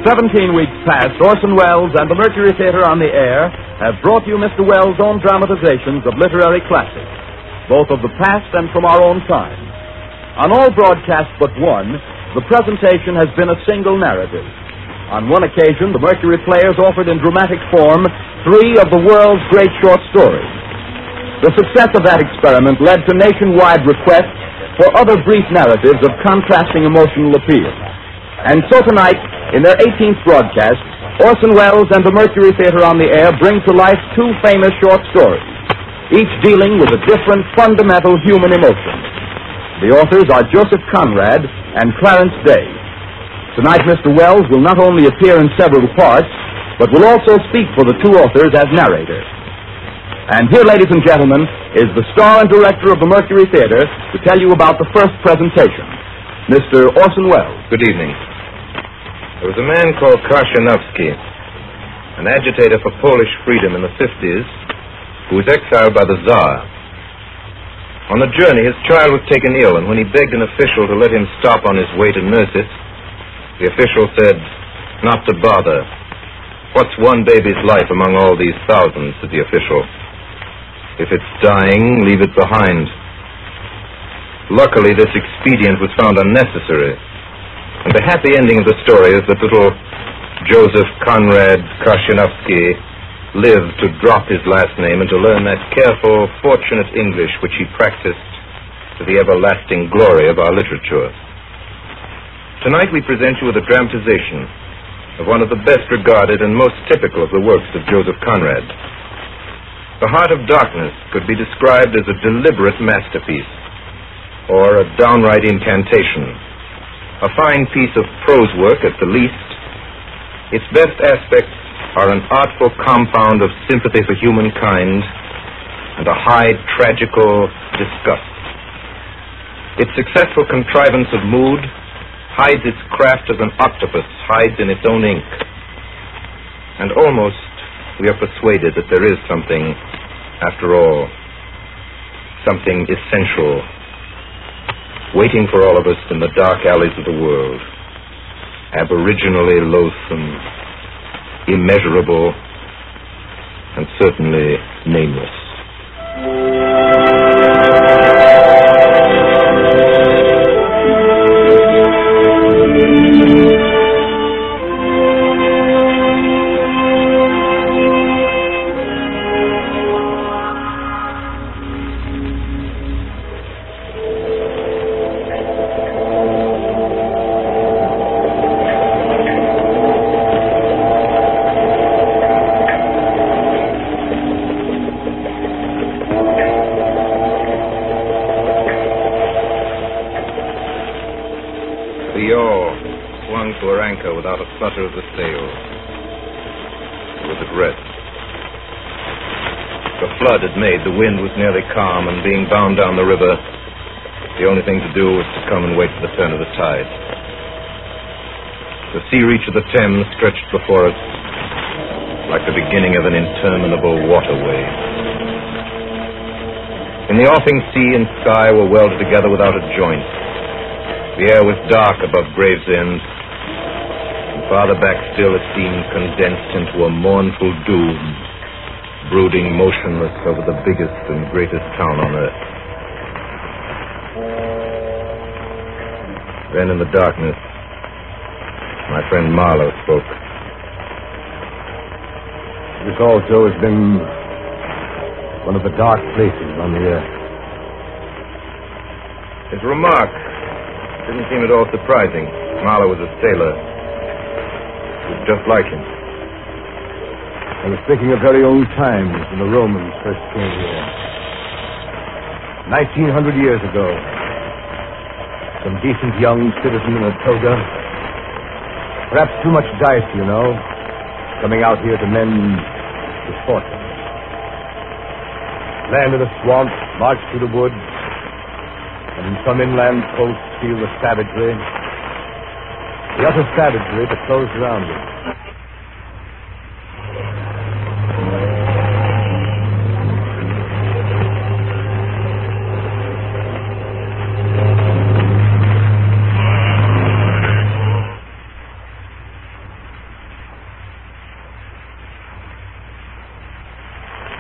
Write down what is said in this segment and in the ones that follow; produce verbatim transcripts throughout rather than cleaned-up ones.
seventeen weeks past, Orson Welles and the Mercury Theater on the Air have brought you Mister Welles' own dramatizations of literary classics, both of the past and from our own time. On all broadcasts but one, the presentation has been a single narrative. On one occasion, the Mercury Players offered in dramatic form three of the world's great short stories. The success of that experiment led to nationwide requests for other brief narratives of contrasting emotional appeal. And so tonight, in their eighteenth broadcast, Orson Welles and the Mercury Theater on the Air bring to life two famous short stories, each dealing with a different fundamental human emotion. The authors are Joseph Conrad and Clarence Day. Tonight, Mister Welles will not only appear in several parts, but will also speak for the two authors as narrator. And here, ladies and gentlemen, is the star and director of the Mercury Theater to tell you about the first presentation, Mister Orson Welles. Good evening. There was a man called Karshanovsky, an agitator for Polish freedom in the fifties, who was exiled by the Tsar. On the journey, his child was taken ill, and when he begged an official to let him stop on his way to nurse it, the official said, "Not to bother. What's one baby's life among all these thousands?" said the official. "If it's dying, leave it behind." Luckily, this expedient was found unnecessary, and the happy ending of the story is that little Joseph Conrad Karshanovsky lived to drop his last name and to learn that careful, fortunate English which he practiced to the everlasting glory of our literature. Tonight we present you with a dramatization of one of the best regarded and most typical of the works of Joseph Conrad. The Heart of Darkness could be described as a deliberate masterpiece, or a downright incantation. A fine piece of prose work at the least. Its best aspects are an artful compound of sympathy for humankind and a high tragical disgust. Its successful contrivance of mood hides its craft as an octopus hides in its own ink. And almost we are persuaded that there is something, after all, something essential, waiting for all of us in the dark alleys of the world, aboriginally loathsome, immeasurable, and certainly nameless. Without a flutter of the sails. It was at rest. The flood had made, the wind was nearly calm, and being bound down the river, the only thing to do was to come and wait for the turn of the tide. The sea reach of the Thames stretched before us like the beginning of an interminable waterway. In the offing, sea and sky were welded together without a joint. The air was dark above Gravesend. Farther back still, it seemed condensed into a mournful doom, brooding motionless over the biggest and greatest town on earth. Then in the darkness, my friend Marlowe spoke. This also has been one of the dark places on the earth. His remark didn't seem at all surprising. Marlowe was a sailor. Just like him. I was thinking of very old times when the Romans first came here. Nineteen hundred years ago. Some decent young citizen in a toga. Perhaps too much dice, you know. Coming out here to mend his fortune. Land in the swamp, march through the woods, and in some inland coast feel the savagery. The utter savagery that closed around him.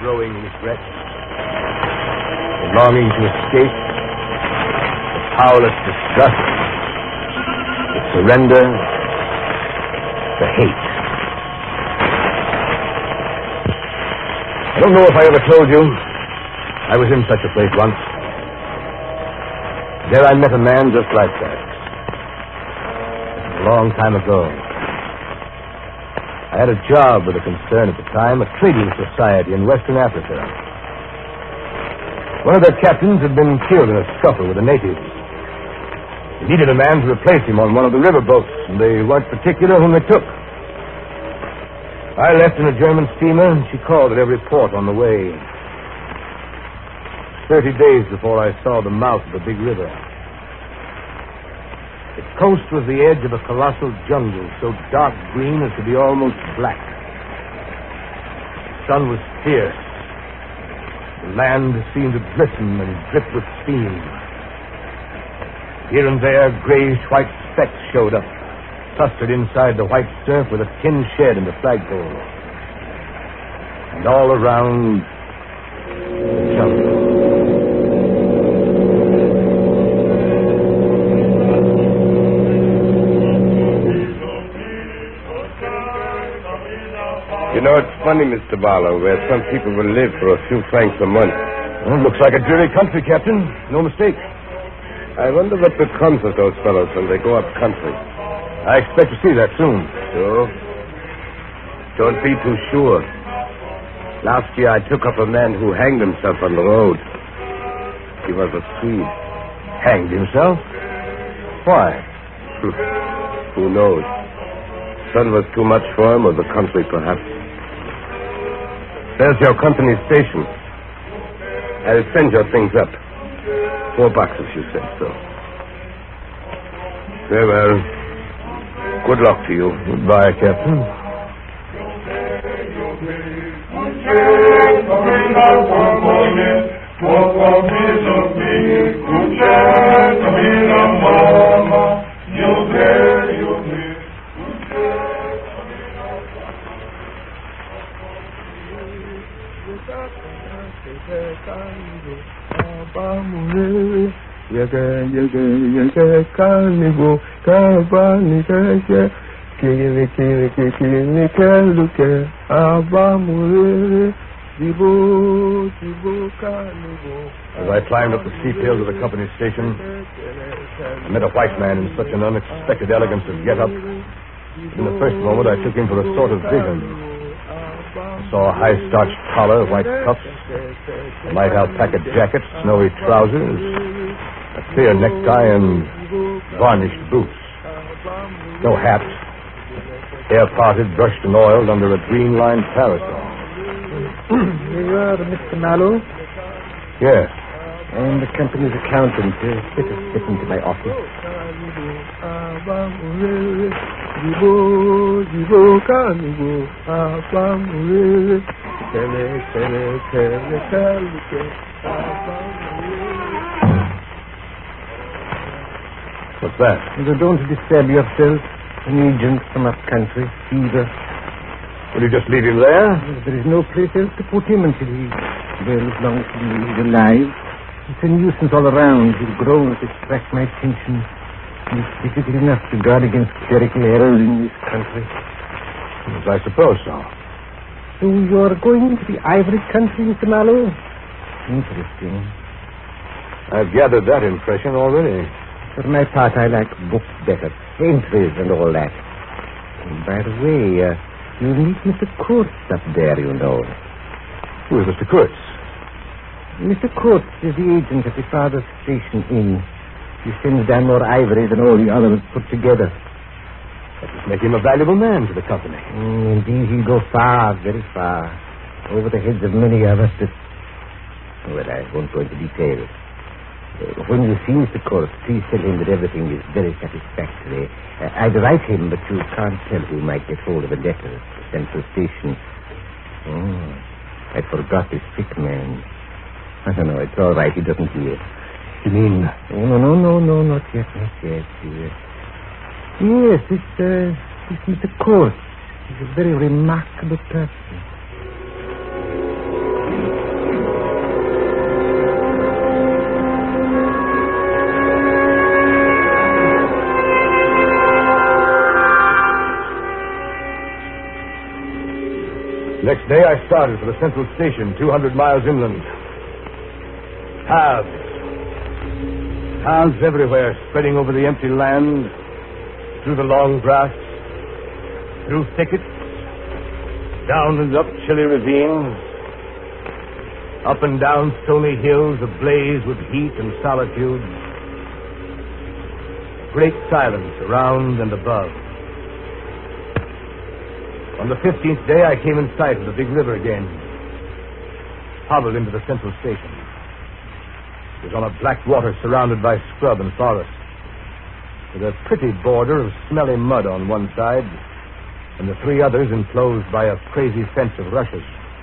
growing regret, the longing to escape, the powerless disgust, the surrender, the hate. I don't know if I ever told you, I was in such a place once. There I met a man just like that. A long time ago. I had a job with a concern at the time, a trading society in Western Africa. One of their captains had been killed in a scuffle with the natives. They needed a man to replace him on one of the river boats, and they weren't particular whom they took. I left in a German steamer, and she called at every port on the way. Thirty days before I saw the mouth of the big river. Its coast was the edge of a colossal jungle, so dark green as to be almost black. The sun was fierce. The land seemed to glisten and drip with steam. Here and there, grayish-white specks showed up, clustered inside the white surf with a tin shed and a flagpole. And all around, the jungle. You know, it's funny, Mister Barlow, where some people will live for a few francs a month. Well, looks like a dreary country, Captain. No mistake. I wonder what becomes of those fellows when they go up country. I expect to see that soon. Sure? Don't be too sure. Last year I took up a man who hanged himself on the road. He was a Swede. Hanged himself? Why? Who knows? Sun was too much for him, or the country, perhaps. There's your company station. I'll send your things up. Four bucks if you said so. Very well. Good luck to you. Goodbye, Captain. As I climbed up the steep hills of the company station, I met a white man in such an unexpected elegance of get-up. In the first moment, I took him for a sort of vision. I saw a high-starched collar, white cuffs, a light alpaca jacket, snowy trousers, a clear necktie, and varnished boots. No hat. Hair parted, brushed and oiled under a green-lined parasol. Here you are, Mister Mallow. Yes. I'm the company's accountant. Uh, let us step into my office. What's that? You don't disturb yourself. An agent from up country, fever. Will you just leave him there? There is no place else to put him until he, well, as long as he's alive. It's a nuisance all around. He's grown to distract my attention. It's difficult enough to guard against clerical errors in this country. Yes, I suppose so. So you're going to the Ivory Country, Mister Mallow? Interesting. I've gathered that impression already. For my part, I like books better. Entries and all that. And by the way, uh, you'll meet Mister Kurtz up there, you know. Who is Mister Kurtz? Mister Kurtz is the agent at the Father's Station Inn. He sends down more ivory than all the others put together. That must make him a valuable man to the company. Mm, indeed, he'll go far, very far. Over the heads of many of us that... Well, I won't go into details. Uh, when you see Mister Kurtz, please tell him that everything is very satisfactory. Uh, I'd write him, but you can't tell who might get hold of a letter at the Central Station. Oh, I forgot this sick man. I don't know, it's all right, he doesn't hear. You mean... Oh, no, no, no, no, not yet, not yet. Yes, yes it's, uh, it's Mister Kurtz. He's a very remarkable person. next day, I started for the central station, two hundred miles inland. Paths. Paths everywhere, spreading over the empty land, through the long grass, through thickets, down and up chilly ravines, up and down stony hills ablaze with heat and solitude. Great silence around and above. On the fifteenth day, I came in sight of the big river again. Hobbled into the central station. It was on a black water surrounded by scrub and forest, with a pretty border of smelly mud on one side, and the three others enclosed by a crazy fence of rushes.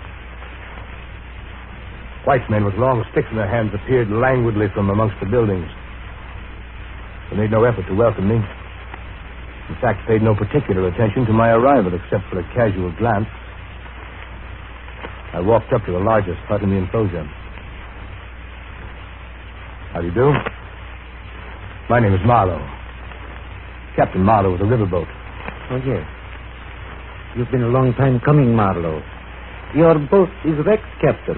White men with long sticks in their hands appeared languidly from amongst the buildings. They made no effort to welcome me. In fact, paid no particular attention to my arrival, except for a casual glance. I walked up to the largest hut in the enclosure. How do you do? My name is Marlowe. Captain Marlowe of the riverboat. Oh, yes. You've been a long time coming, Marlowe. Your boat is wrecked, Captain.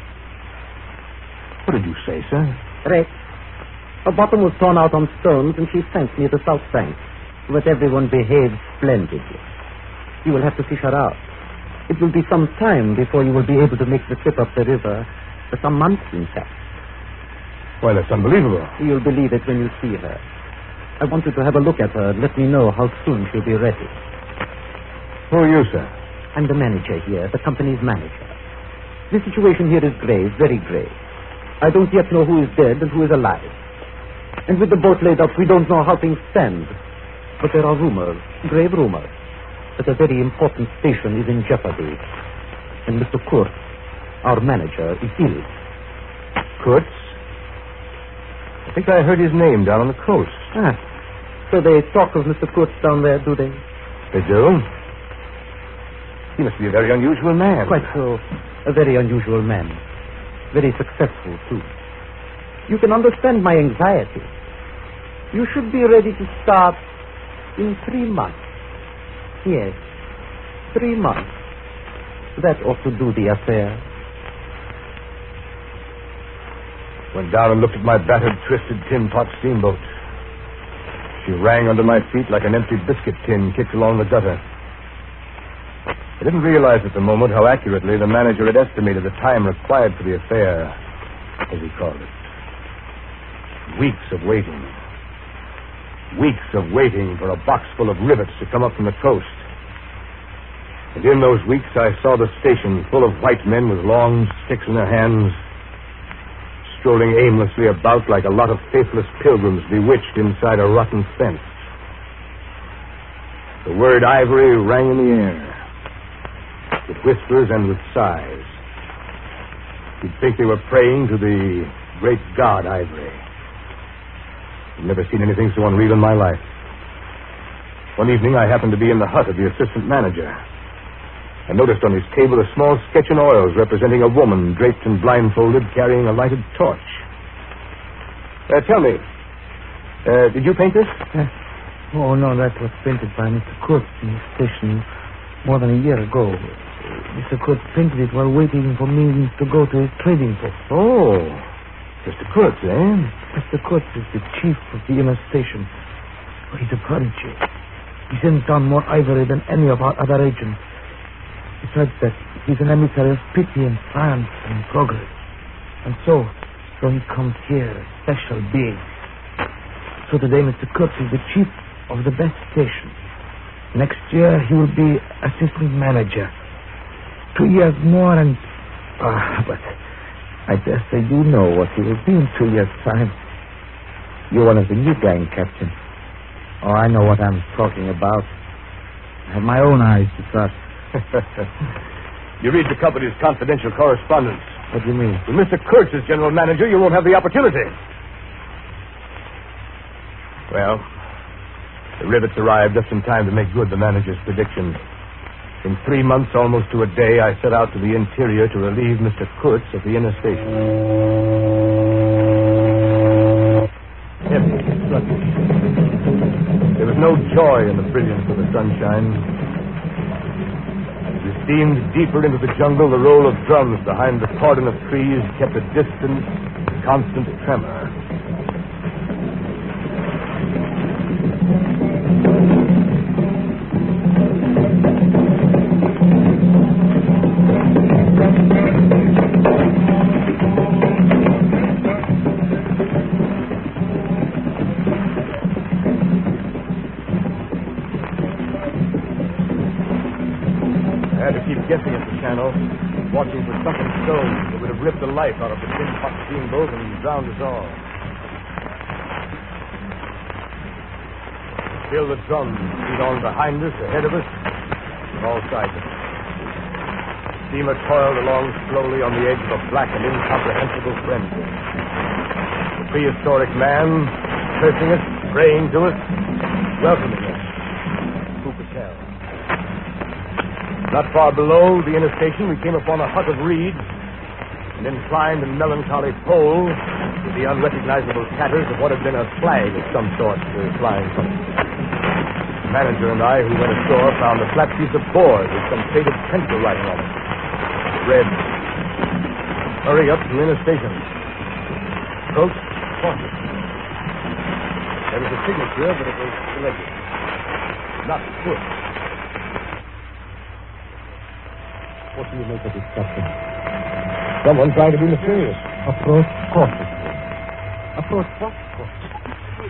What did you say, sir? Wrecked. Her bottom was torn out on stones, and she sank near the south bank. But everyone behaved splendidly. You will have to fish her out. It will be some time before you will be able to make the trip up the river. For some months, in fact. Why, that's unbelievable. You'll believe it when you see her. I want you to have a look at her and let me know how soon she'll be ready. Who are you, sir? I'm the manager here, the company's manager. The situation here is grave, very grave. I don't yet know who is dead and who is alive. And with the boat laid up, we don't know how things stand. But there are rumors, grave rumors, that a very important station is in jeopardy. And Mister Kurtz, our manager, is ill. Kurtz? I think I heard his name down on the coast. Ah, so they talk of Mister Kurtz down there, do they? They do? He must be a very unusual man. Quite so. A very unusual man. Very successful, too. You can understand my anxiety. You should be ready to start in three months. Yes, three months. That ought to do the affair. Went down and looked at my battered, twisted tin pot steamboat. She rang under my feet like an empty biscuit tin kicked along the gutter. I didn't realize at the moment how accurately the manager had estimated the time required for the affair, as he called it. Weeks of waiting. Weeks of waiting for a box full of rivets to come up from the coast. And in those weeks, I saw the station full of white men with long sticks in their hands, strolling aimlessly about like a lot of faithless pilgrims bewitched inside a rotten fence. The word ivory rang in the air, with whispers and with sighs. You'd think they were praying to the great god Ivory. I've never seen anything so unreal in my life. One evening, I happened to be in the hut of the assistant manager. I noticed on his table a small sketch in oils representing a woman draped and blindfolded carrying a lighted torch. Uh, tell me, uh, did you paint this? Uh, oh, no, that was painted by Mister Kurtz in his station more than a year ago. Mister Kurtz painted it while waiting for me to go to his trading post. Oh, Mister Kurtz, eh? Mister Kurtz is the chief of the inner station. Oh, he's a prodigy. He sends down more ivory than any of our other agents. Besides that, he's an emissary of pity and triumph and progress. And so, so he comes here, a special being. So today, Mister Kurtz is the chief of the best station. Next year, he will be assistant manager. Two years more and... Ah, but I dare say you know what he will be in two years' time. You're one of the new gang, Captain. Oh, I know what I'm talking about. I have my own eyes to trust. You read the company's confidential correspondence. What do you mean? With Mister Kurtz as general manager, you won't have the opportunity. Well, the rivets arrived just in time to make good the manager's prediction. In three months, almost to a day, I set out to the interior to relieve Mister Kurtz at the inner station. Heavy, sluggish. There was no joy in the brilliance of the sunshine. As we steamed deeper into the jungle, the roll of drums behind the cordon of trees kept a distant, constant tremor. Guessing at the channel, watching for sunken stones that would have ripped the life out of the tin pot steamboat and drowned us all. Still the drums beat on behind us, ahead of us, on all sides of us. The steamer toiled along slowly on the edge of a black and incomprehensible frenzy. The prehistoric man, cursing us, praying to us, welcoming us. Who could tell? Not far below the inner station, we came upon a hut of reeds, an inclined and melancholy pole with the unrecognizable tatters of what had been a flag of some sort uh, flying from it. The manager and I, who went ashore, found a flat piece of board with some faded pencil writing on it. It read, "Hurry up to inner station. Coach, Foster." There was a signature, but it was illegible. Not Foot. What do you make of this, Captain? Someone trying to be mysterious. Approach cautiously. Approach what? Cautiously.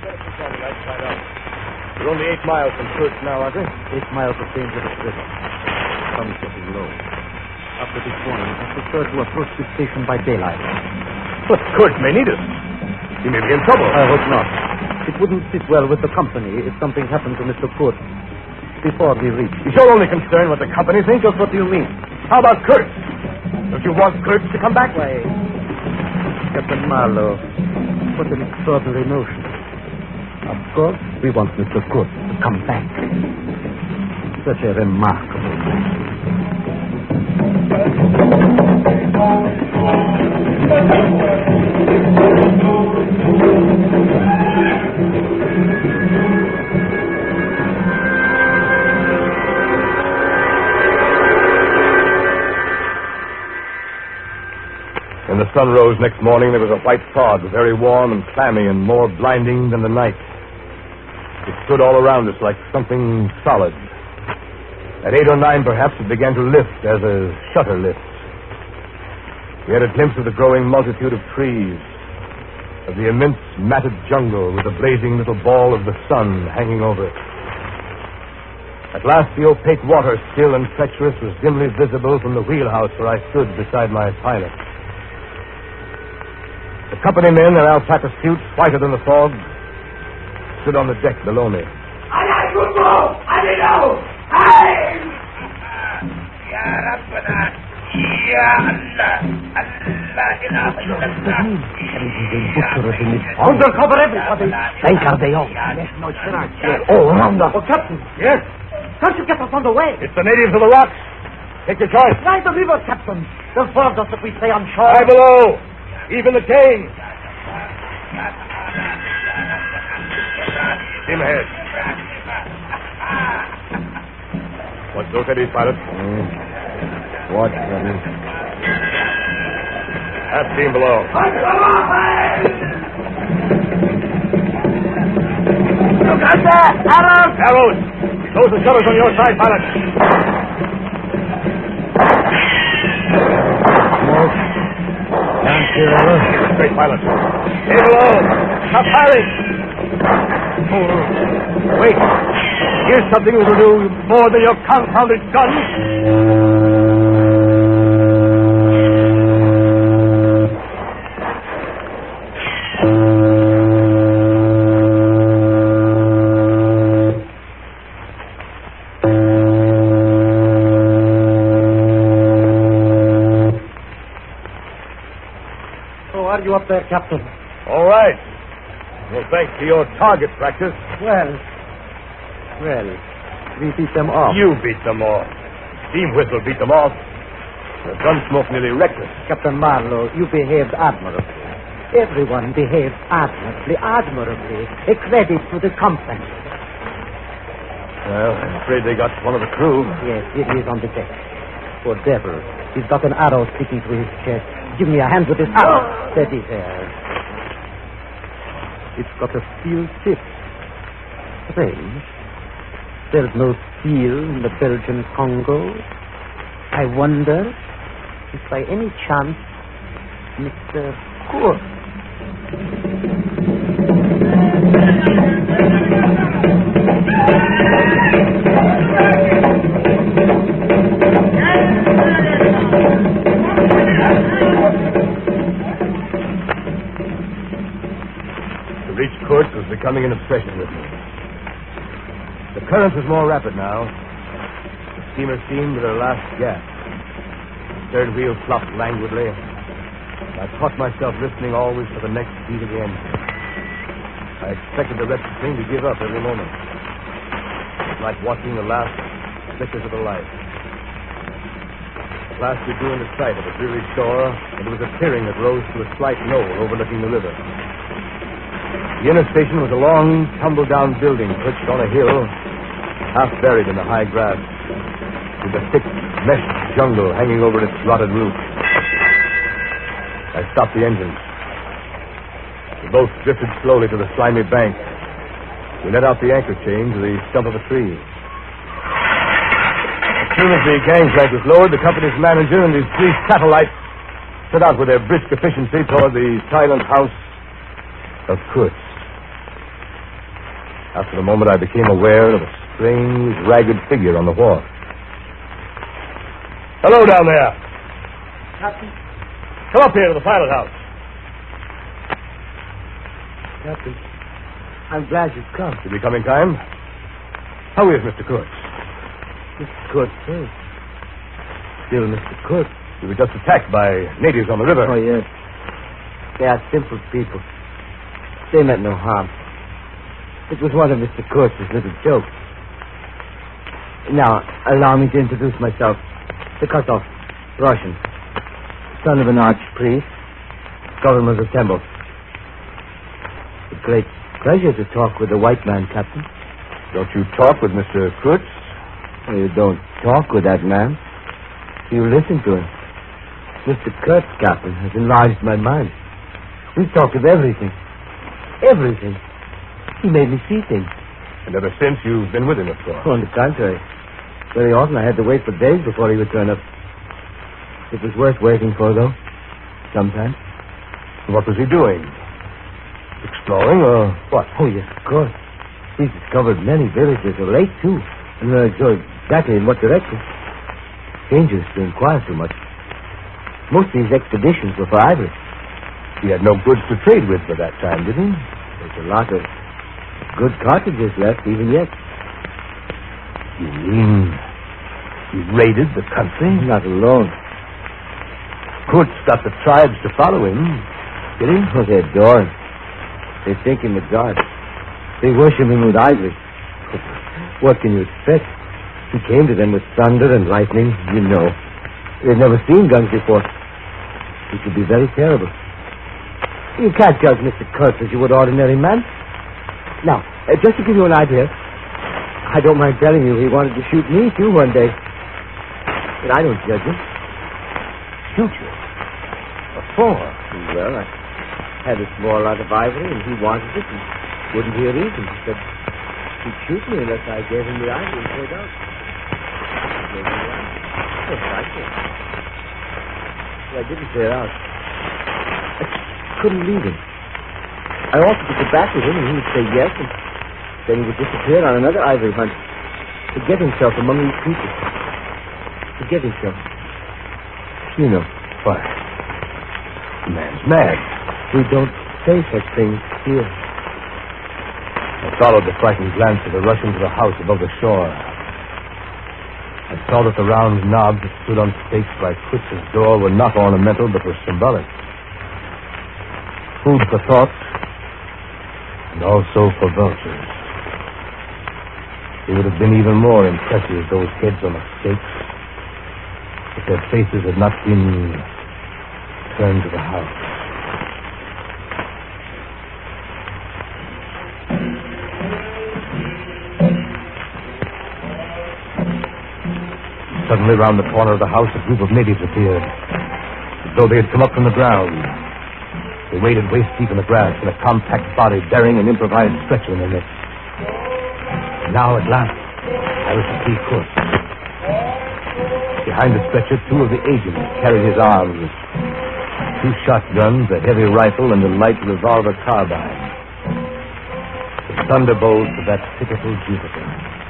We're only eight miles from Kurtz now, aren't we? Eight miles of dangerous river. Sun getting low. After this warning, I prefer to approach the station by daylight. But Kurtz may need us. He may be in trouble. I hope not. It wouldn't sit well with the company if something happened to Mister Kurtz before we reach. Is your only concern what the company thinks? Just what do you mean? How about Kurtz? Don't you want Kurtz to come back? Why, Captain Marlowe, what an extraordinary notion. Of course, we want Mister Kurtz to come back. Such a remarkable man. When the sun rose next morning, there was a white fog, very warm and clammy and more blinding than the night. It stood all around us like something solid. At eight or nine, perhaps, it began to lift as a shutter lifts. We had a glimpse of the growing multitude of trees, of the immense matted jungle with the blazing little ball of the sun hanging over it. At last, the opaque water, still and treacherous, was dimly visible from the wheelhouse where I stood beside my pilot. The company men, their alpaca suits whiter than the fog, stood on the deck below me. Undercover everybody. Thank are they all? Yes, no, it's all around us. Oh, Captain. Yes? Can't you get us on the way? It's the natives of the rocks. Take your choice. Try the river, Captain. They'll serve us if we stay on shore. High below. Even the cane. Steam ahead. Watch those headies, pilot. Mm. Watch them. Half steam below. Look out there! Arrows! Arrows! Close the shutters on your side, pilot. Smoke. Can't hear us. Straight, pilot. Stay below. Stop firing. Oh, wait. Here's something that will do more than your confounded guns. You up there, Captain? All right. Well, thanks to your target practice. Well, well, we beat them off. You beat them off. Steam whistle beat them off. The gun smoke nearly wrecked us. Captain Marlowe, you behaved admirably. Everyone behaved admirably, admirably. A credit to the company. Well, I'm afraid they got one of the crew. Yes, it is on the deck. Poor devil. He's got an arrow sticking through his chest. Give me a hand with this arrow. Steady there. It's got a steel tip. Strange. There's no steel in the Belgian Congo. I wonder if by any chance Mister Kurtz. To reach Kurtz was becoming an obsession with me. The current was more rapid now. The steamer seemed at her last gasp. The third wheel flopped languidly. I caught myself listening always for the next beat of the engine. I expected the wretched thing to give up every moment. It was like watching the last flickers of a light. At last we drew into sight of a dreary shore, and there was a clearing that rose to a slight knoll overlooking the river. The inner station was a long, tumble-down building perched on a hill, half buried in the high grass, with a thick, meshed jungle hanging over its rotted roof. I stopped the engine. The boat drifted slowly to the slimy bank. We let out the anchor chain to the stump of a tree. As soon as the gangplank was lowered, the company's manager and his three satellites set out with their brisk efficiency toward the silent house of Kurtz. After a moment, I became aware of a strange, ragged figure on the wharf. Hello down there. Captain. Come up here to the pilot house. Captain, I'm glad you've come. You becoming time? How is Mister Kurtz? Mister Kurtz, eh? Still Mister Kurtz. We were just attacked by natives on the river. Oh, yes. They are simple people. They meant no harm. It was one of Mister Kurtz's little jokes. Now, allow me to introduce myself. Tikotov, Russian. Son of an archpriest. Government assembled. It's a great pleasure to talk with a white man, Captain. Don't you talk with Mister Kurtz? Well, you don't talk with that man. You listen to him. Mister Kurtz, Captain, has enlarged my mind. We talk of everything. Everything. He made me see things. And ever since, you've been with him, of course. On the contrary. Very often I had to wait for days before he would turn up. It was worth waiting for, though. Sometimes. What was he doing? Exploring, or what? Oh, yes, of course. He's discovered many villages of late, too. And I'm not sure exactly in what direction. Dangerous to inquire too much. Most of these expeditions were for ivory. He had no goods to trade with by that time, did he? There's a lot of good cartridges left, even yet. You mean he raided the country? Not alone. Kurtz got the tribes to follow him, did he? Oh, they adore him. They think him a god. They worship him with ivory. What can you expect? He came to them with thunder and lightning, you know. They've never seen guns before. It could be very terrible. You can't judge Mister Kurtz as you would ordinary man. Now, uh, just to give you an idea, I don't mind telling you he wanted to shoot me, too, one day. But I don't judge him. Shoot you? What for? Well, I had a small lot of ivory, and he wanted it, and wouldn't hear reason. He said he'd shoot me unless I gave him the ivory and paid out. I gave him the ivory. Yes, I did. But I didn't clear out. I couldn't leave him. I offered to go back with him, and he would say yes, and then he would disappear on another ivory hunt. Forget himself among these people. Forget himself. You know. Why? The man's mad. We don't say such things here. I followed the frightened glance of the Russian to the house above the shore. I saw that the round knobs that stood on stakes by Kurtz's door were not ornamental, but were symbolic. Food for thought, and also for vultures. They would have been even more impressive, those heads on the stakes, if their faces had not been turned to the house. Suddenly, round the corner of the house, a group of natives appeared, as though they had come up from the ground. They waded waist deep in the grass in a compact body bearing an improvised stretcher in their midst. Now, at last, I was to see Kurtz. Behind the stretcher, two of the agents carried his arms. Two shotguns, a heavy rifle, and a light revolver carbine. The thunderbolts of that pitiful Jupiter.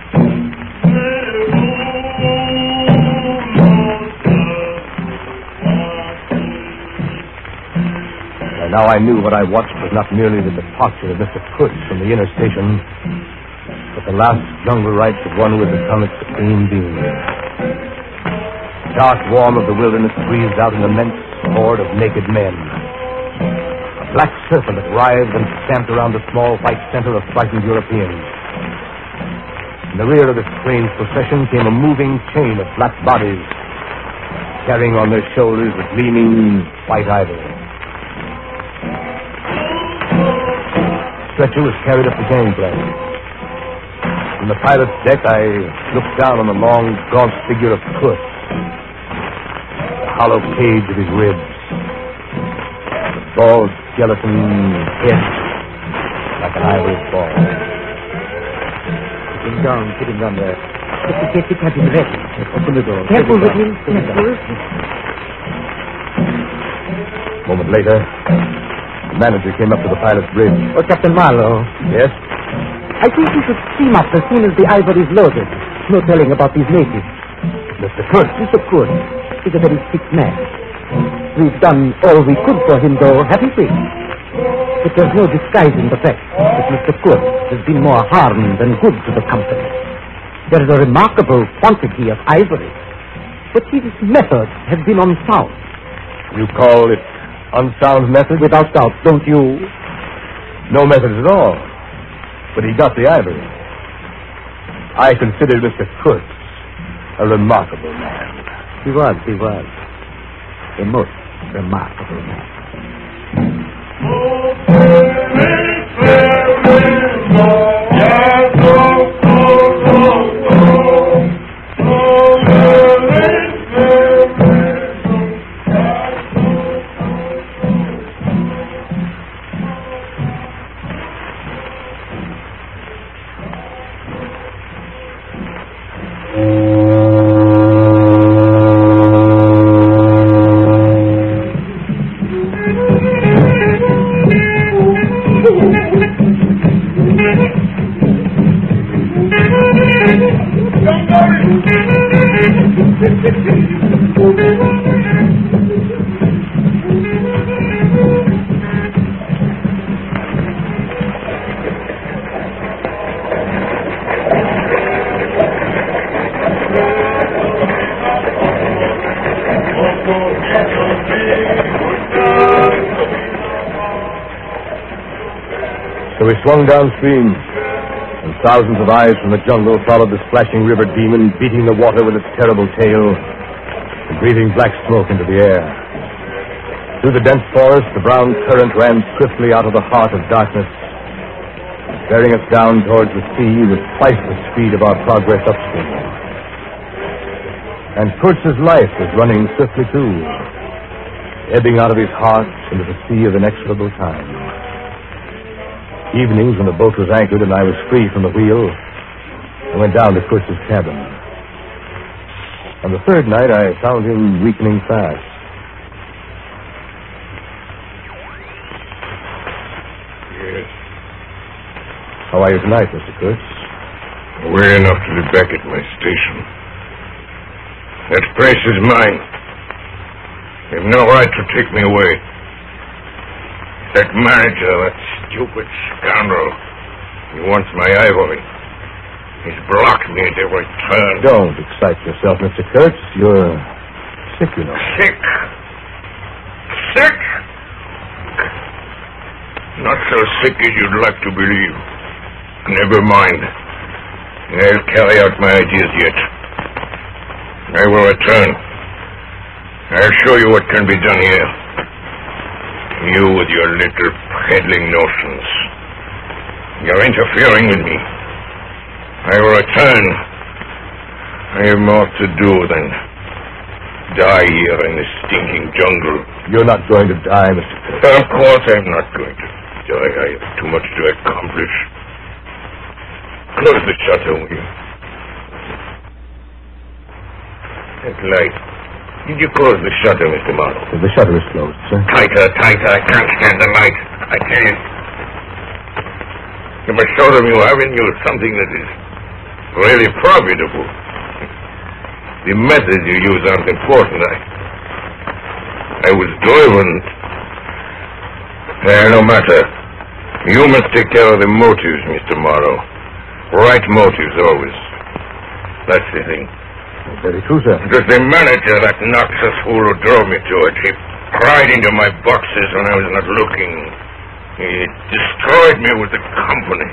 And now I knew what I watched was not merely the departure of Mister Kurtz from the inner station, but the last jungle rites of one who had become its supreme being. The dark warm of the wilderness breathed out an immense horde of naked men. A black serpent that writhed and stamped around the small white center of frightened Europeans. In the rear of this strange procession came a moving chain of black bodies, carrying on their shoulders a gleaming white ivory. The stretcher was carried up the gangplank. From the pilot's deck, I looked down on the long, gaunt figure of Kurtz, the hollow cage of his ribs, the bald skeleton head like an ivory ball. Put him down, put him down there. Get, get, get him ready. Open the door. Careful with him, careful. A moment later, the manager came up to the pilot's bridge. Oh, Captain Marlowe. Yes? I think we should steam up as soon as the ivory is loaded. No telling about these natives. Mister Kurtz. Mister Kurtz is a very sick man. We've done all we could for him, though, haven't we? But there's no disguising the fact that Mister Kurtz has been more harm than good to the company. There's a remarkable quantity of ivory, but his method has been unsound. You call it unsound method? Without doubt, don't you? No method at all. But he got the ivory. I consider Mister Kurtz a remarkable man. He was, he was. A most remarkable man. So we swung downstream, and thousands of eyes from the jungle followed the splashing river demon, beating the water with its terrible tail and breathing black smoke into the air. Through the dense forest, the brown current ran swiftly out of the heart of darkness, bearing us down towards the sea with twice the speed of our progress upstream. And Kurtz's life was running swiftly too, ebbing out of his heart into the sea of inexorable time. Evenings, when the boat was anchored and I was free from the wheel, I went down to Kurtz's cabin. On the third night, I found him weakening fast. Yes. How are you tonight, Mister Kurtz? Well enough to be back at my station. That place is mine. You've no right to take me away. That manager, that stupid scoundrel, he wants my ivory. He's blocked me at every turn. Don't excite yourself, Mister Kurtz. You're sick, you know. Sick. Sick? Not so sick as you'd like to believe. Never mind. I'll carry out my ideas yet. I will return. I'll show you what can be done here. You with your little peddling notions. You're interfering with me. I will return. I have more to do than die here in this stinking jungle. You're not going to die, Mister Curtis. Of course I'm not going to die. I have too much to accomplish. Close the shutter, will you? That light. Did you close the shutter, Mister Marlowe? The shutter is closed, sir. Tighter, tighter. I can't stand the light. I tell you. You must show them you have in you something that is really profitable. The methods you use aren't important. I, I was driven. Eh, no matter. You must take care of the motives, Mister Morrow. Right motives, always. That's the thing. Very true, sir. It was the manager, that noxious fool who drove me to it. He pried into my boxes when I was not looking. He destroyed me with the company.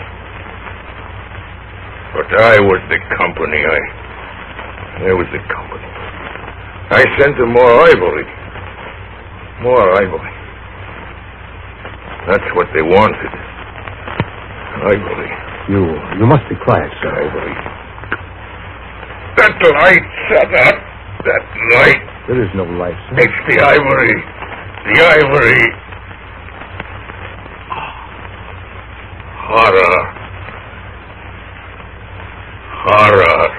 But I was the company. I... I was the company. I sent them more ivory. More ivory. That's what they wanted. Ivory. You you must be quiet, sir. Ivory. That light, shut up. That light. There is no light, sir. It's the ivory. The ivory. Horror. Horror.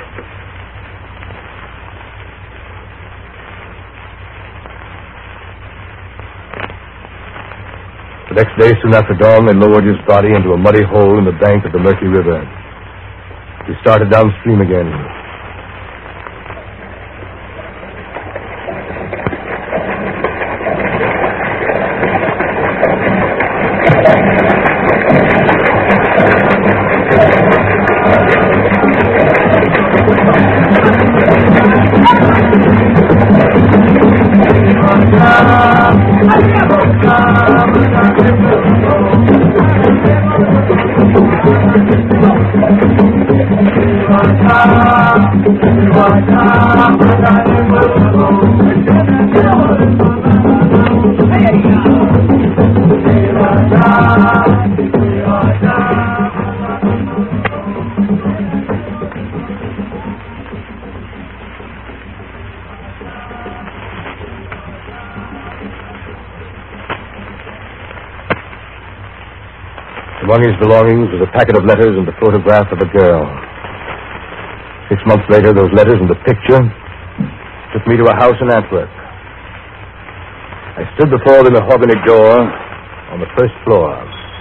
The next day, soon after dawn, they lowered his body into a muddy hole in the bank of the murky river. He started downstream again. Among his belongings was a packet of letters and the photograph of a girl. Six months later, those letters and the picture took me to a house in Antwerp. I stood before the mahogany door on the first floor.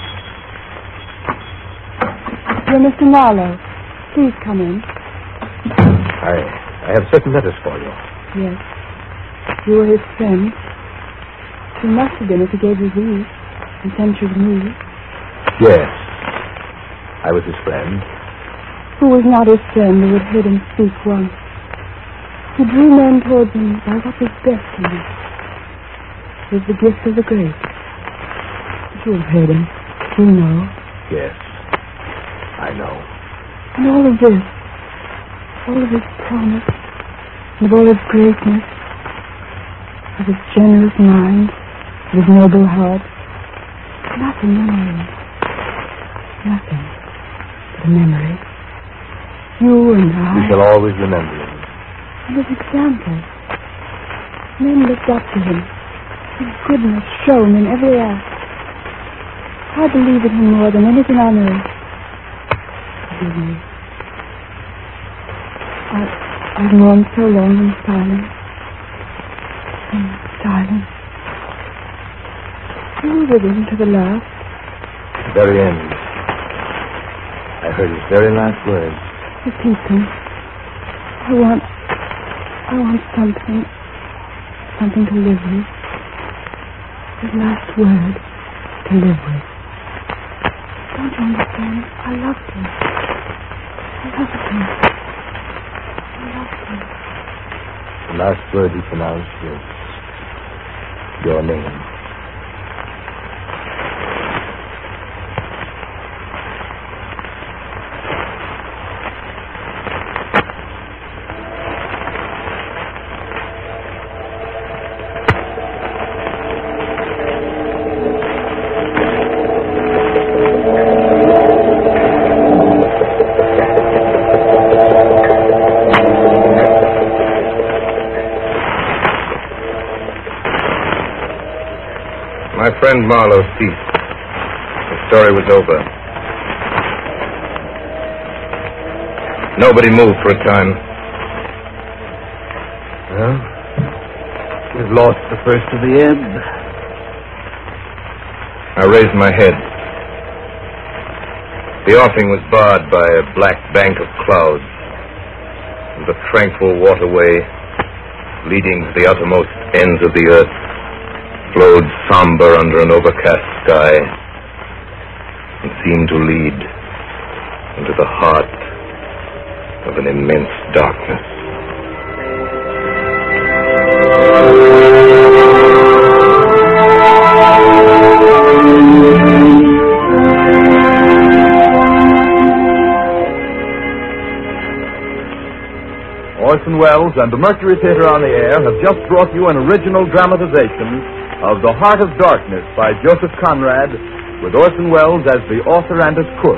You're Mister Marlowe. Please come in. I I have certain letters for you. Yes. You were his friend. You must have been if he gave you these and sent you to me. Yes. I was his friend. Who was not his friend who had heard him speak once? He drew men towards him by what was best in him. It was the gift of the great. You have heard him. You know. Yes. I know. And all of this, all of his promise, and of all his greatness, of his generous mind, of his noble heart, nothing remains. Nothing but a memory. You and I. We shall always remember him. And his example. Men looked up to him. His goodness shone in every act. I believe in him more than anything on earth. Forgive me. I, I've mourned so long in silence. In silence. You were with him to the last. The very end. I heard his very last words. Repeat them. I want... I want something... Something to live with. His last word to live with. Don't you understand? I loved him. I loved him. I loved him. The last word he pronounced was your name. My friend Marlowe ceased. The story was over. Nobody moved for a time. Well, we've lost the first of the ebb. I raised my head. The offing was barred by a black bank of clouds, and the tranquil waterway leading to the uttermost ends of the earth flowed somber under an overcast sky and seemed to lead into the heart of an immense darkness. Orson Welles and the Mercury Theatre on the Air have just brought you an original dramatization of The Heart of Darkness by Joseph Conrad, with Orson Welles as the author and as cook.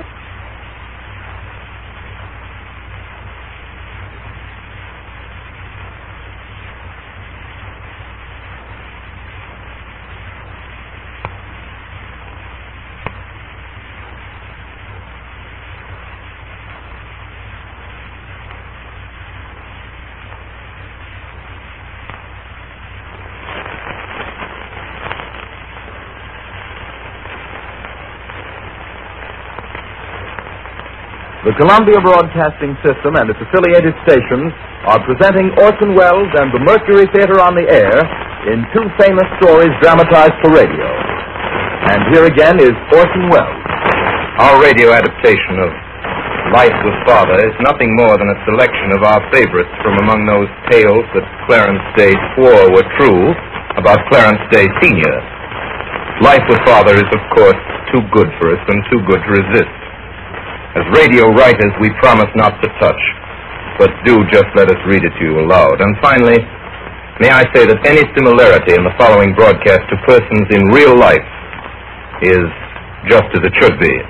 The Columbia Broadcasting System and its affiliated stations are presenting Orson Welles and the Mercury Theatre on the Air in two famous stories dramatized for radio. And here again is Orson Welles. Our radio adaptation of Life with Father is nothing more than a selection of our favorites from among those tales that Clarence Day swore were true about Clarence Day Senior Life with Father is, of course, too good for us and too good to resist. As radio writers, we promise not to touch, but do just let us read it to you aloud. And finally, may I say that any similarity in the following broadcast to persons in real life is just as it should be.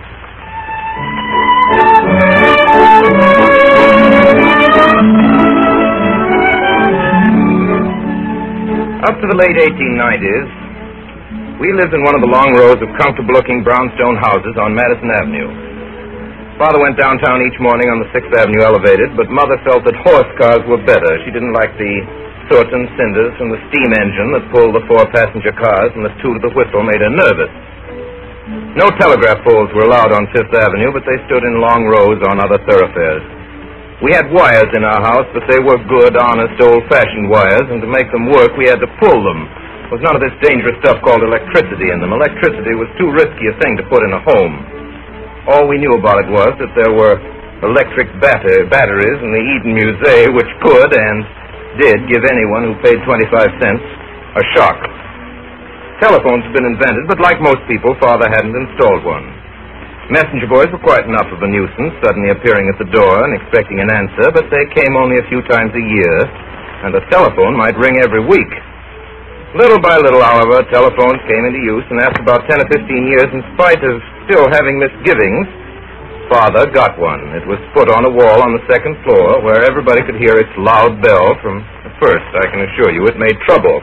Up to the late eighteen nineties, we lived in one of the long rows of comfortable-looking brownstone houses on Madison Avenue. Father went downtown each morning on the sixth Avenue elevated, but Mother felt that horse cars were better. She didn't like the soot and cinders from the steam engine that pulled the four-passenger cars, and the toot of the whistle made her nervous. No telegraph poles were allowed on Fifth Avenue, but they stood in long rows on other thoroughfares. We had wires in our house, but they were good, honest, old-fashioned wires, and to make them work, we had to pull them. There was none of this dangerous stuff called electricity in them. Electricity was too risky a thing to put in a home. All we knew about it was that there were electric batter- batteries in the Eden Museum which could and did give anyone who paid twenty-five cents a shock. Telephones had been invented, but like most people, Father hadn't installed one. Messenger boys were quite enough of a nuisance, suddenly appearing at the door and expecting an answer, but they came only a few times a year, and a telephone might ring every week. Little by little, however, telephones came into use, and after about ten or fifteen years, in spite of still having misgivings, Father got one. It was put on a wall on the second floor where everybody could hear its loud bell from the first. I can assure you it made trouble.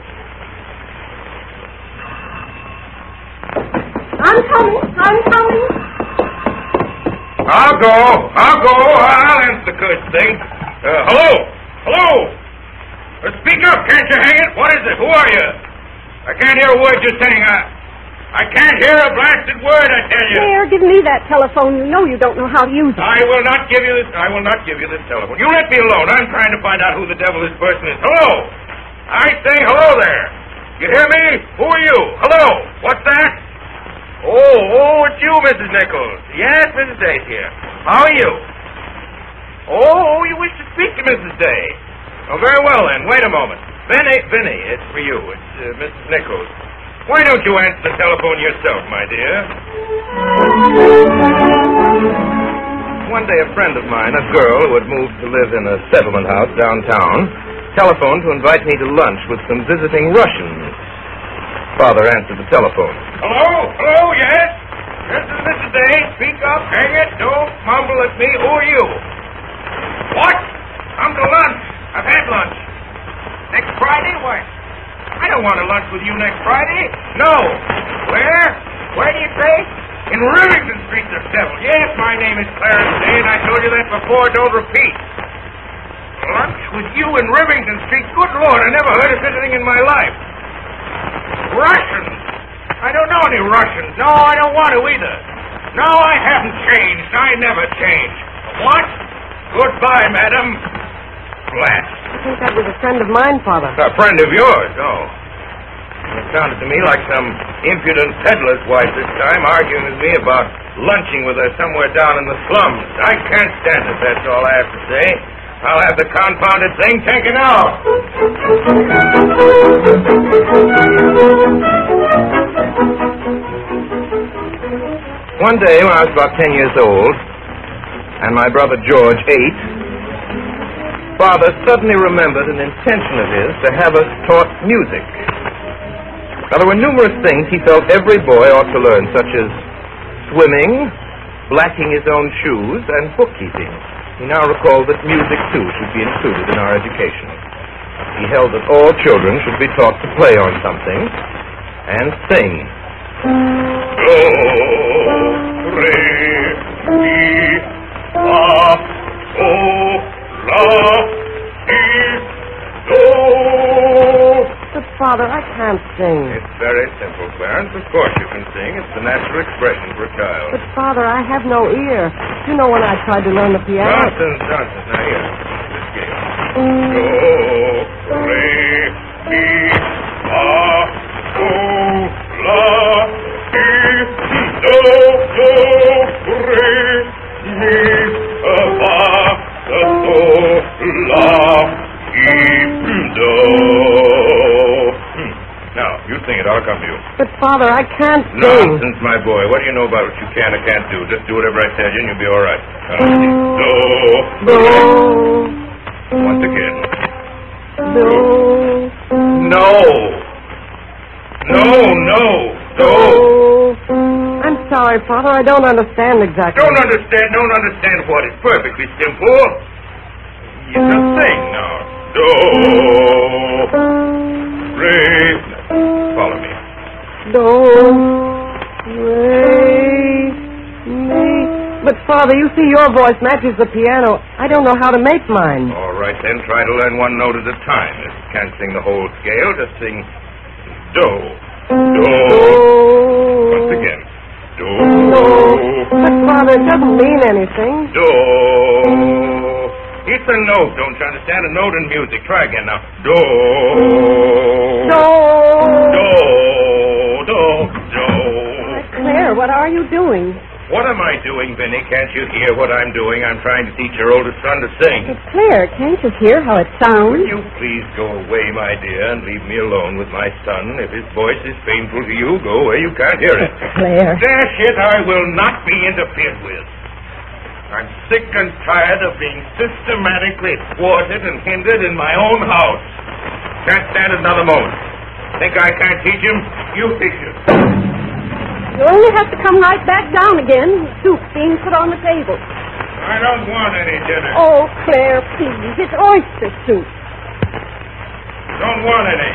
I'm coming. I'm coming. I'll go. I'll go. I'll answer the cursed thing. Uh, hello. Hello. Uh, speak up. Can't you hang it? What is it? Who are you? I can't hear a word you're saying. I, I can't hear a blasted word, I tell you. Here, give me that telephone. You know you don't know how to use it. I will not give you this. I will not give you this telephone. You let me alone. I'm trying to find out who the devil this person is. Hello. I say hello there. You hear me? Who are you? Hello. What's that? Oh, oh, it's you, Missus Nichols. Yes, Missus Day's here. How are you? Oh, you wish to speak to Missus Day. Oh, very well, then. Wait a moment. Vinny, Vinny, it's for you. It's uh, Missus Nichols. Why don't you answer the telephone yourself, my dear? One day, a friend of mine, a girl who had moved to live in a settlement house downtown, telephoned to invite me to lunch with some visiting Russians. Father answered the telephone. Hello? Hello, yes? This is Missus Day. Speak up. Hang it. Don't mumble at me. Who are you? What? Come to lunch. I've had lunch. Next Friday? Why? I don't want to lunch with you next Friday. No. Where? Where do you say? In Rivington Street, the devil. Yes, my name is Clarence Day, and I told you that before. Don't repeat. Lunch with you in Rivington Street? Good Lord, I never heard of anything in my life. Russians. I don't know any Russians. No, I don't want to either. No, I haven't changed. I never changed. What? Goodbye, madam. Blast. I think that was a friend of mine, Father. A friend of yours? Oh. It sounded to me like some impudent peddler's wife this time, arguing with me about lunching with her somewhere down in the slums. I can't stand it, that's all I have to say. I'll have the confounded thing taken out. One day, when I was about ten years old, and my brother George eight, Father suddenly remembered an intention of his to have us taught music. Now, there were numerous things he felt every boy ought to learn, such as swimming, blacking his own shoes, and bookkeeping. He now recalled that music, too, should be included in our education. He held that all children should be taught to play on something and sing. Do, re, mi, fa, sol, la, si, do. But, Father, I can't sing. It's very simple, Clarence. Of course you can sing. It's the natural expression for a child. But, Father, I have no ear. You know when I tried to learn the piano... Nonsense, nonsense. Now, here, this game. Do, re, mi, fa, sol, la, si, do, do, re, mi, fa, sol, la, si, do. Now, you sing it. I'll come to you. But, Father, I can't sing. Nonsense, my boy. What do you know about what you can or can't do? Just do whatever I tell you and you'll be all right. Now, do. Do. Once again. Do. No. No, no. Do. I'm sorry, Father. I don't understand exactly. Don't understand. Don't understand what? It's perfectly simple. You just sing now. Do. Re. Follow me. Do, re, mi. But, Father, you see your voice matches the piano. I don't know how to make mine. All right, then. Try to learn one note at a time. If you can't sing the whole scale, just sing do. Do. Do. Once again. Do. Do. But, Father, it doesn't mean anything. Do. It's a note. Don't you understand? A note in music. Try again now. Do. Do. Do. Do. Do. Claire, what are you doing? What am I doing, Benny? Can't you hear what I'm doing? I'm trying to teach your oldest son to sing. But Claire, can't you hear how it sounds? Will you please go away, my dear, and leave me alone with my son? If his voice is painful to you, go away. You can't hear it. Claire. Dash it, I will not be interfered with. I'm sick and tired of being systematically thwarted and hindered in my own house. Can't stand it another moment. Think I can't teach him? You teach him. You only have to come right back down again. The soup's being put on the table. I don't want any dinner. Oh, Claire, please. It's oyster soup. Don't want any.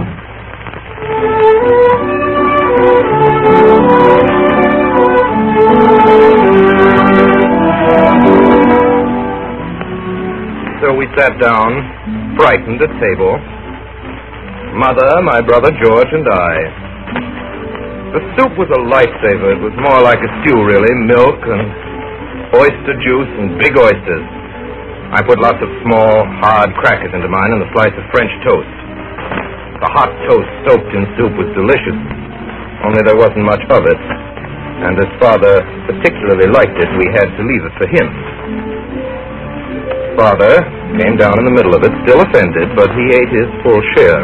So we sat down, frightened at table. Mother, my brother George, and I. The soup was a lifesaver. It was more like a stew, really. Milk and oyster juice and big oysters. I put lots of small, hard crackers into mine and a slice of French toast. The hot toast soaked in soup was delicious, only there wasn't much of it. And as Father particularly liked it, we had to leave it for him. Father came down in the middle of it, still offended, but he ate his full share.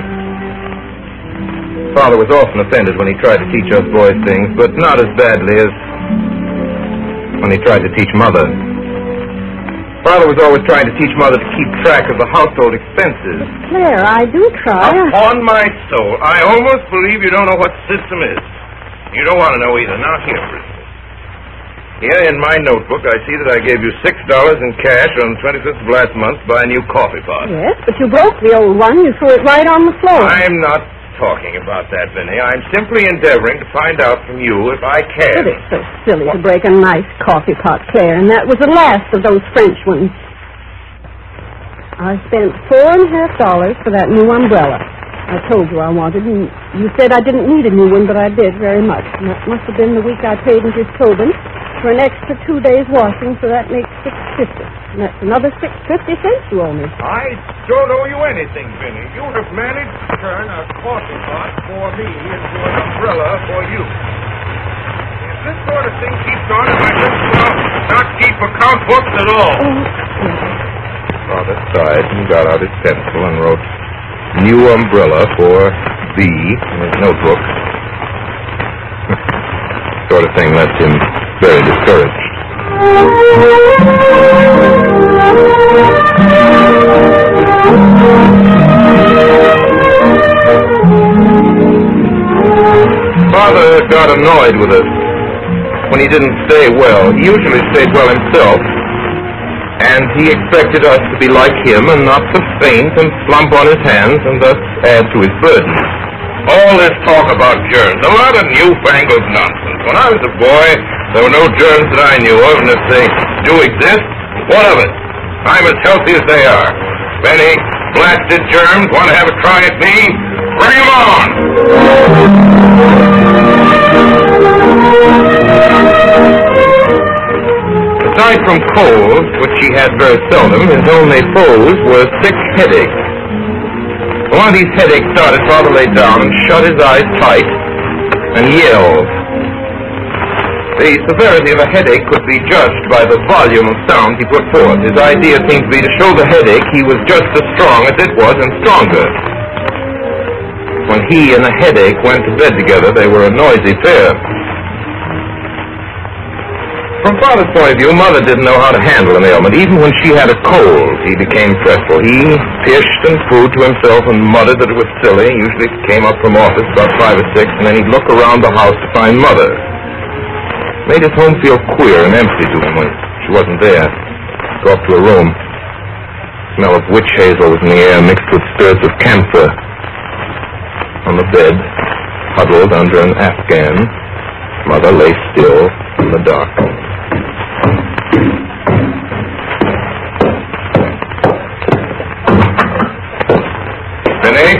Father was often offended when he tried to teach us boys things, but not as badly as when he tried to teach Mother. Father was always trying to teach Mother to keep track of the household expenses. Claire, I do try. Upon my soul, I almost believe you don't know what system is. You don't want to know either. Now, here, for instance. Here in my notebook, I see that I gave you six dollars in cash on the twenty-fifth of last month to buy a new coffee pot. Yes, but you broke the old one. You threw it right on the floor. I'm not talking about that, Vinny. I'm simply endeavoring to find out from you if I can. It is so silly what? to break a nice coffee pot, Claire, and that was the last of those French ones. I spent four and a half dollars for that new umbrella. I told you I wanted, and you said I didn't need a new one, but I did very much. And that must have been the week I paid in just Tobin for an extra two days washing, so that makes six fifty. And that's another six fifty cents you owe me. I don't owe you anything, Vinny. You have managed to turn a coffee pot for me into an umbrella for you. If this sort of thing keeps on, I might just well not keep account books at all. Oh, Father sighed and got out his pencil and wrote new umbrella for B in his notebook. Sort of thing left him very discouraged. Father got annoyed with us when he didn't stay well. He usually stayed well himself, and he expected us to be like him and not to faint and slump on his hands and thus add to his burden. All this talk about germs, a lot of newfangled nonsense. When I was a boy, there were no germs that I knew of, and if they do exist, what of it? I'm as healthy as they are. If any blasted germs want to have a try at me, bring them on! Aside from colds, which he had very seldom, his only foes were sick headaches. When one of these headaches started, Father lay down and shut his eyes tight and yelled. The severity of a headache could be judged by the volume of sound he put forth. His idea seemed to be to show the headache he was just as strong as it was and stronger. When he and the headache went to bed together, they were a noisy pair. From Father's point of view, Mother didn't know how to handle an ailment. Even when she had a cold, he became fretful. He pished and poohed to himself and muttered that it was silly. He usually came up from office about five or six, and then he'd look around the house to find Mother. Made his home feel queer and empty to him when she wasn't there. Go up to her room. Smell of witch hazel was in the air, mixed with spirits of camphor. On the bed, huddled under an afghan, Mother lay still in the dark. Vinny?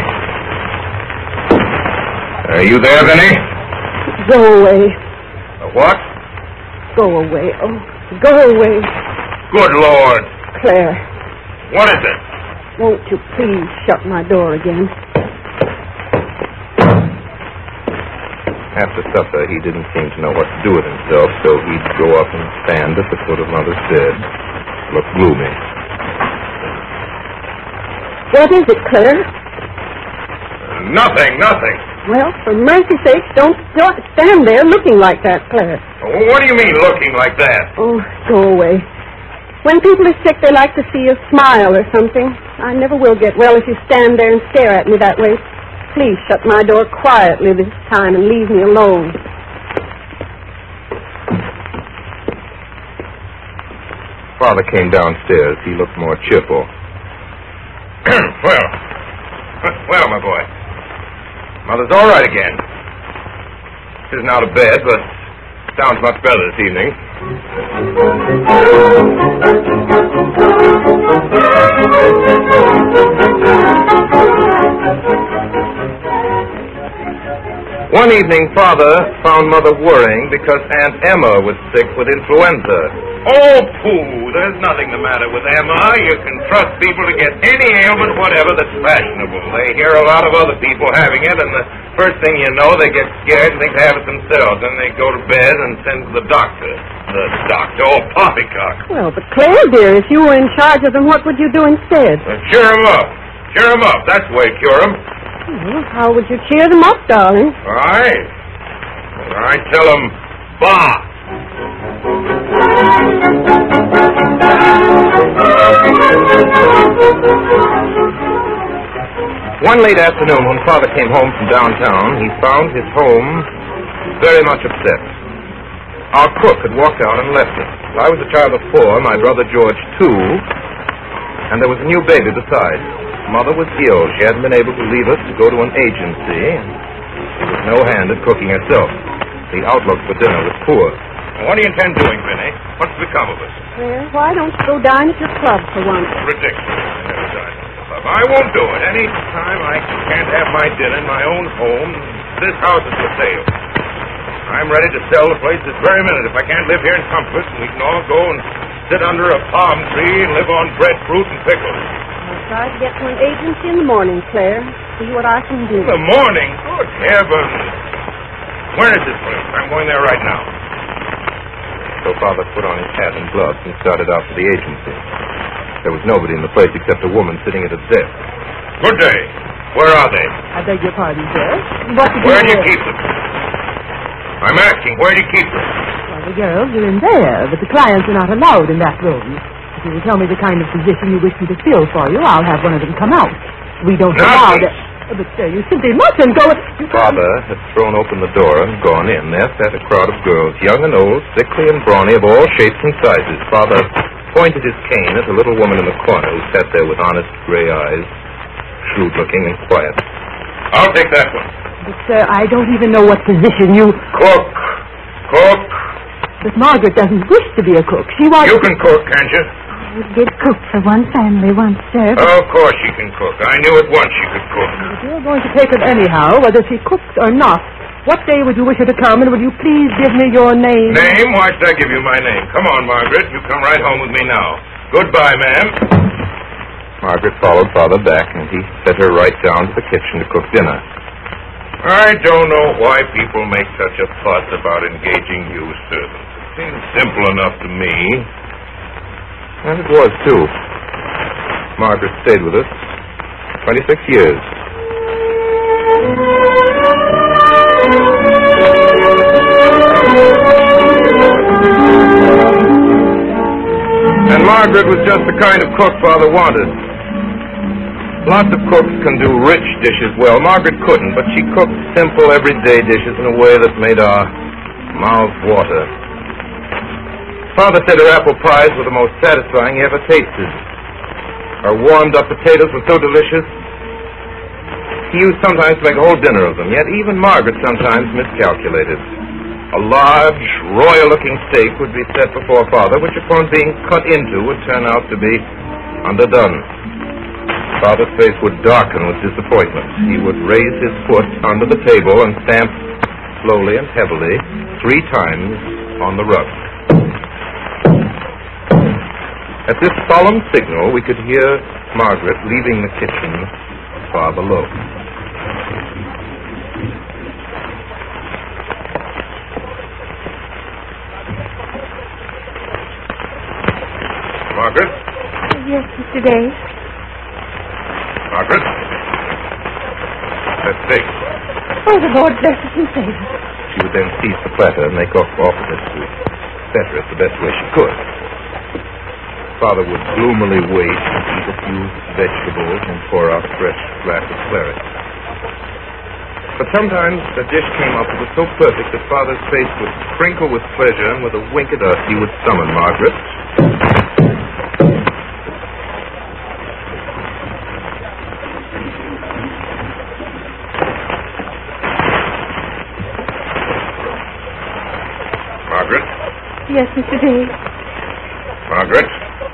Are you there, Vinny? Go away. A what? Go away. Oh, go away. Good Lord. Claire. What is it? Won't you please shut my door again? After supper, he didn't seem to know what to do with himself, so he'd go up and stand at the foot of Mother's bed, look gloomy. What is it, Claire? Uh, nothing, nothing. Well, for mercy's sake, don't, don't stand there looking like that, Claire. What do you mean, looking like that? Oh, go away. When people are sick, they like to see a smile or something. I never will get well if you stand there and stare at me that way. Please shut my door quietly this time and leave me alone. Father came downstairs. He looked more cheerful. well, well, my boy. Mother's all right again. She isn't out of bed, but sounds much better this evening. One evening, Father found Mother worrying because Aunt Emma was sick with influenza. Oh, pooh, there's nothing the matter with Emma. You can trust people to get any ailment whatever that's fashionable. They hear a lot of other people having it, and the first thing you know, they get scared and think they have it themselves. Then they go to bed and send to the doctor. The doctor, oh, poppycock. Well, but Claire, dear, if you were in charge of them, what would you do instead? Well, cheer him up. Cheer him up. That's the way to cure him. Well, how would you cheer them up, darling? All right. All right, tell them, bah. One late afternoon, when Father came home from downtown, he found his home very much upset. Our cook had walked out and left us. I was a child of four, my brother George two, and there was a new baby besides. Mother was ill. She hadn't been able to leave us to go to an agency, and there was no hand at cooking herself. The outlook for dinner was poor. What do you intend doing, Vinny? What's become of us? Well, why don't you go dine at your club for once? Ridiculous. I never dine at the club. I won't do it. Any time I can't have my dinner in my own home, this house is for sale. I'm ready to sell the place this very minute if I can't live here in comfort, and we can all go and sit under a palm tree and live on breadfruit and pickles. I'll try to get to an agency in the morning, Claire. See what I can do. In the morning? Good heavens. Where is this place? I'm going there right now. So Father put on his hat and gloves and started out for the agency. There was nobody in the place except a woman sitting at a desk. Good day. Where are they? I beg your pardon, sir. What did Where do you you keep them? I'm asking, where do you keep them? Well, the girls are in there, but the clients are not allowed in that room. If you will tell me the kind of position you wish me to fill for you, I'll have one of them come out. We don't allow that. Oh, but, sir, you simply mustn't go... Father had thrown open the door and gone in. There sat a crowd of girls, young and old, sickly and brawny, of all shapes and sizes. Father pointed his cane at a little woman in the corner who sat there with honest gray eyes, shrewd-looking and quiet. I'll take that one. But, sir, I don't even know what position you... Cook. Cook. But Margaret doesn't wish to be a cook. She wants... You can cook, can't you? We did cook for one family once, sir. Oh, of course she can cook. I knew at once she could cook. But you're going to take her anyhow, whether she cooks or not. What day would you wish her to come, and would you please give me your name? Name? Why should I give you my name? Come on, Margaret. You come right home with me now. Goodbye, ma'am. Margaret followed Father back, and he set her right down to the kitchen to cook dinner. I don't know why people make such a fuss about engaging you servants. It seems simple enough to me. And it was, too. Margaret stayed with us twenty-six years. And Margaret was just the kind of cook Father wanted. Lots of cooks can do rich dishes well. Margaret couldn't, but she cooked simple, everyday dishes in a way that made our mouths water. Father said her apple pies were the most satisfying he ever tasted. Her warmed-up potatoes were so delicious. He used sometimes to make a whole dinner of them, yet even Margaret sometimes miscalculated. A large, royal-looking steak would be set before Father, which upon being cut into would turn out to be underdone. Father's face would darken with disappointment. He would raise his foot under the table and stamp slowly and heavily three times on the rug. At this solemn signal, we could hear Margaret leaving the kitchen far below. Margaret? Yes, Mister Dave. Margaret? That's steak. Oh, the Lord bless us and save us. She would then seize the platter and make off off with it to better it the best way she could. Father would gloomily wait and eat a few vegetables and pour out a fresh glass of claret. But sometimes the dish came up that was so perfect that Father's face would crinkle with pleasure, and with a wink at us he would summon Margaret. Margaret? Yes, Mister Dave. Margaret?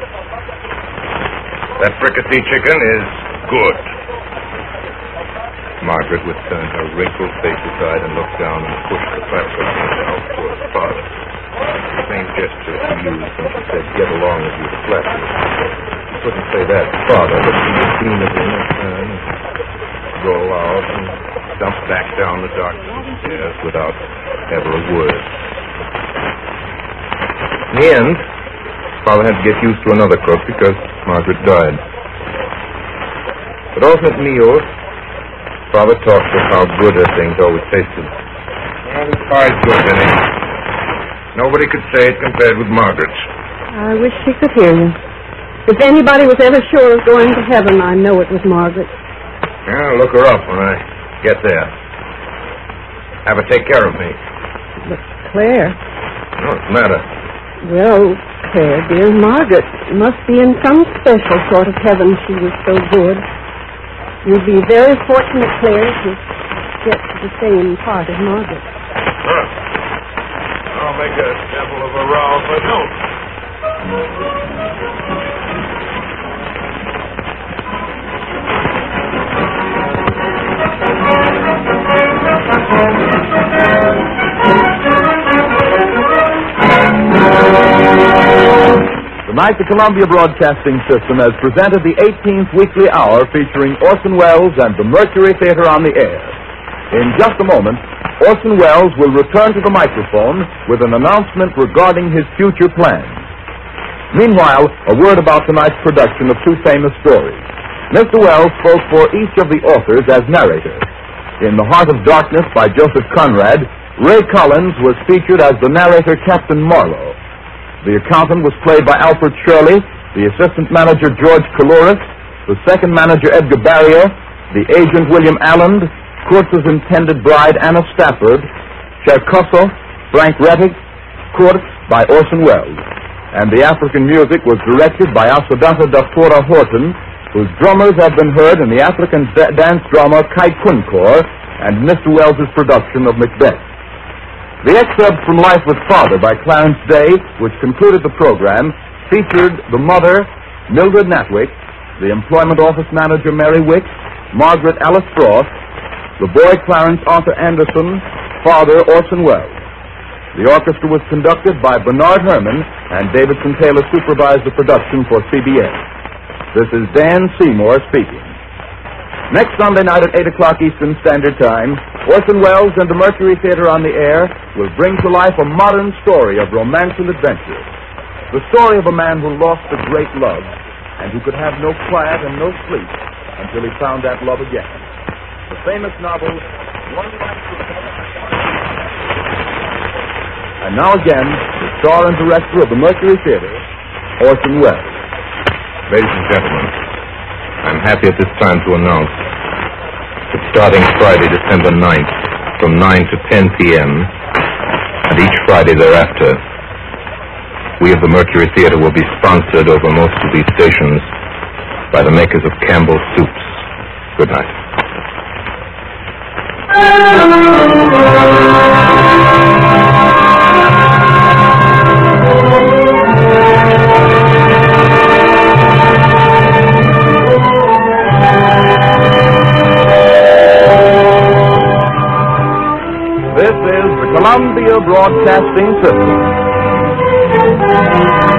That fricassee chicken is good. Margaret would turn her wrinkled face aside and look down and push the platform out toward Father. The same gesture she used when she said, "Get along with you," to flatten. She couldn't say that to Father, but she would beam at him and turn, roll out, and dump back down the dark stairs without ever a word. In the end, Father had to get used to another cook because Margaret died. But often at meals, Father talked of how good her things always tasted. Well, this pie's good, Vinny. Nobody could say it compared with Margaret's. I wish she could hear you. If anybody was ever sure of going to heaven, I know it was Margaret. Yeah, I'll look her up when I get there. Have her take care of me. But Claire... What's the matter? Well, Claire, dear, Margaret must be in some special sort of heaven. She was so good. You'd be very fortunate, Claire, to get to the same part of Margaret. Huh. I'll make a devil of a row if I don't. Tonight, the Columbia Broadcasting System has presented the eighteenth Weekly Hour featuring Orson Welles and the Mercury Theater on the air. In just a moment, Orson Welles will return to the microphone with an announcement regarding his future plans. Meanwhile, a word about tonight's production of two famous stories. Mister Welles spoke for each of the authors as narrator. In The Heart of Darkness by Joseph Conrad, Ray Collins was featured as the narrator Captain Marlowe. The accountant was played by Alfred Shirley, the assistant manager George Coulouris, the second manager Edgar Barrier, the agent William Alland, Kurtz's intended bride Anna Stafford, Cherkosso, Frank Rettig, Kurtz by Orson Welles. And the African music was directed by Asadata Dafora Horton, whose drummers have been heard in the African da- dance drama Kai Kunkor and Mister Welles's production of Macbeth. The excerpt from Life with Father by Clarence Day, which concluded the program, featured the mother, Mildred Natwick, the employment office manager, Mary Wicks, Margaret Alice Frost, the boy Clarence Arthur Anderson, father Orson Welles. The orchestra was conducted by Bernard Herrmann, and Davidson Taylor supervised the production for C B S. This is Dan Seymour speaking. Next Sunday night at eight o'clock Eastern Standard Time, Orson Welles and the Mercury Theater on the air will bring to life a modern story of romance and adventure. The story of a man who lost a great love and who could have no quiet and no sleep until he found that love again. The famous novel, One Night with And now again, the star and director of the Mercury Theater, Orson Welles. Ladies and gentlemen, I'm happy at this time to announce that starting Friday, December ninth, from nine to ten p.m., and each Friday thereafter, we of the Mercury Theater will be sponsored over most of these stations by the makers of Campbell Soups. Good night. This is the Columbia Broadcasting System.